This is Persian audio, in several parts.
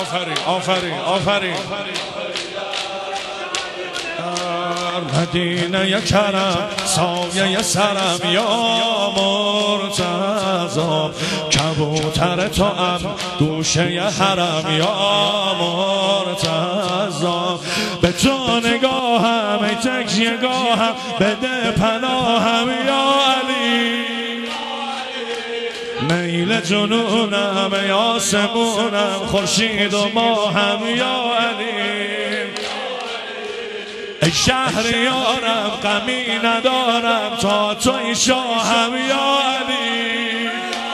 آفرین آفرین آفرین. مدینه کرم سایه سرم یا مرتضا، کبوتر تو ام گوشه حرم یا مرتضا. به تو نگاهم ای تکیه گاهم، بده پناهم یا علی. میل جنونم ای آسمونم، خورشید و ماهم یا علی. ای شهریارم غمی ندارم، تا توی شاهم یا علی.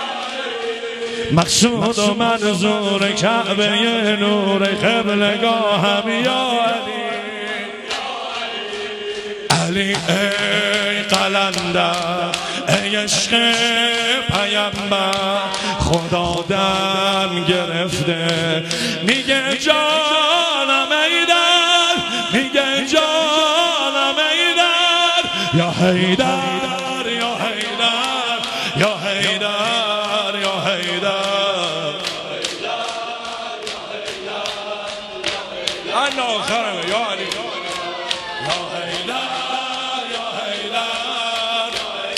مقصود و منظور کعبه نور قبلگاهم یا علی. علی ای قلندر ای عشق پیمبر، خدا دم گرفته میگه جانم ایدر، میگه جانم ایدر یا حیدر یا حیدر یا حیدر یا حیدر. انا آخرم یا علی یا حیدر یا حیدر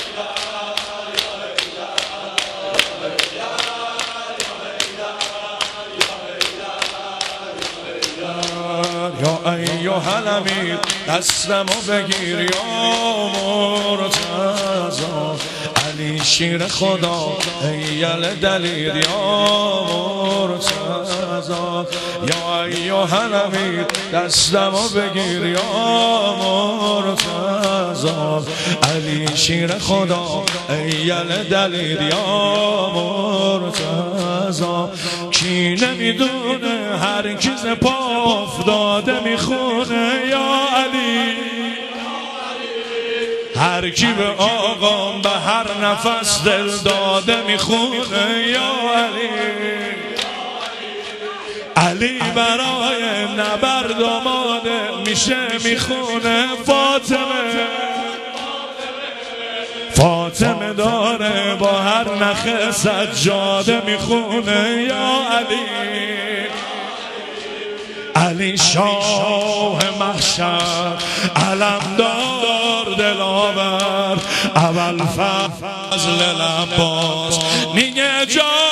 یا ایها الامیر، دستمو بگیر یا مرتضا. علی شیر خدا ایل دلیر یا مرتضا. یا ایها الامیر، دستمو بگیر یا مرتضا. علی شیر خدا ایل دلیر یا مرتضا. کی نمیدونه هر کی ز پا افتاده میخونه یا علی. هر کی به آقام به هر نفس دل داده میخونه یا علی. علی برای نبرد آماده میشه میخونه فاطمه. فاطمه داره با هر نخ سجاده میخونه یا علی. علی شاه محشر علمدار دلاور، اول فضل العباس میگه جا